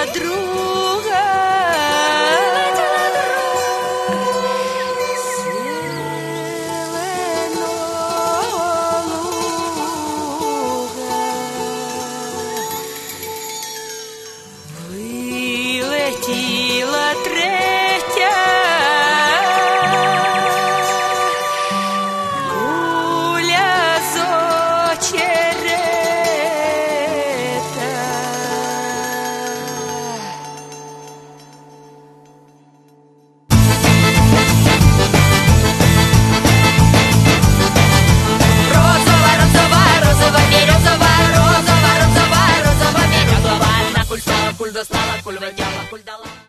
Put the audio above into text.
друга. Вилетіла третя куля з очерета. Розова, розова, розова, березова, розова, розова, розова, березова. На куль стала, куль достала, куль витягла, куль дала.